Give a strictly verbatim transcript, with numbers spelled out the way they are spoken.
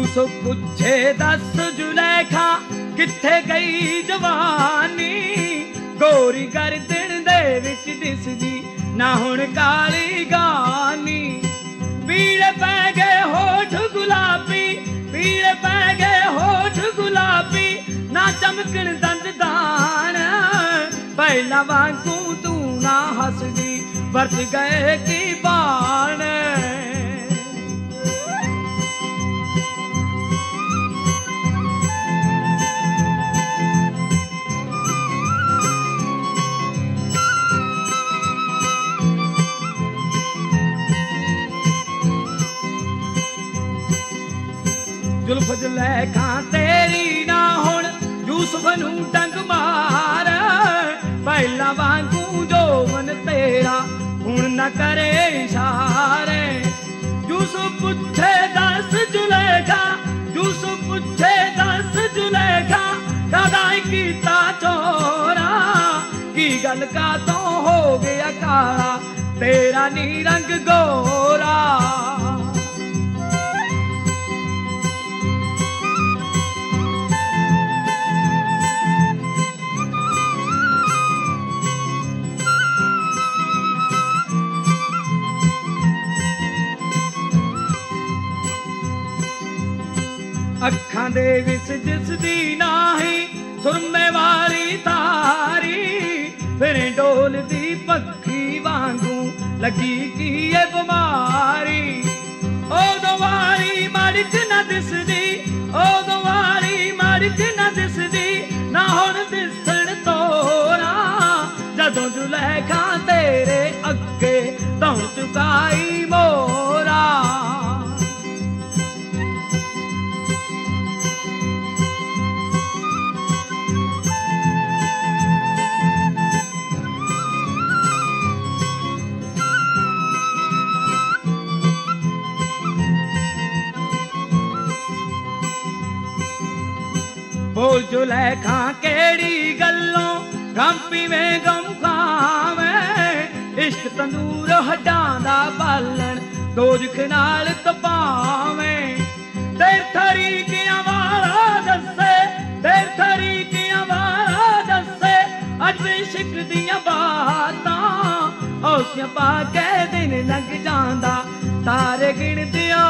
यूसुफ पूछे दस जुलेखा किथे गई जवानी, गोरी गर्दन दे विच दिसदी ना हुण काली गानी। पीले पै गए होठ गुलाबी, पीले पै गए होठ गुलाबी, ना चमकण दंद दान, पहला वांगू तू ना हसदी बरत गए की बाण। जुल्फ जुलेखा तेरी ना हुण यूसुफ नूं डंग मार, पहला वांगू जोवन तेरा हुण न करे इशारे। यूसुफ पूछे दस जुलेखा, यूसुफ पूछे दस जुलेखा, कदाई कीता चोरा, की गल का तो हो गया काला तेरा नी रंग गोरा। अखां दे विच दिसदी नाही सुरमे वाली तारी, फिर डोलदी पक्षी वांगू लगी की ये बीमारी। ओदों वाली मड़क न दिसदी, ओदों वाली मड़क न दिसदी, ना हुण दिसण तोरा, जदों जुलेखा तेरे अगे दौड़ चुकाई मोरा। बोल जुलेखा केड़ी गल्लों गम पीवे गम खावे, इश्क तंदूर हड्डां दा बालन दोजख नाल तपावे। तेर तरीकियां वाला दस्से, तेर तरीकियां वाला दस्से, अज भी इश्क दियां बातां, औसियां पा के दिन लंघ जांदा तारे गिणदियां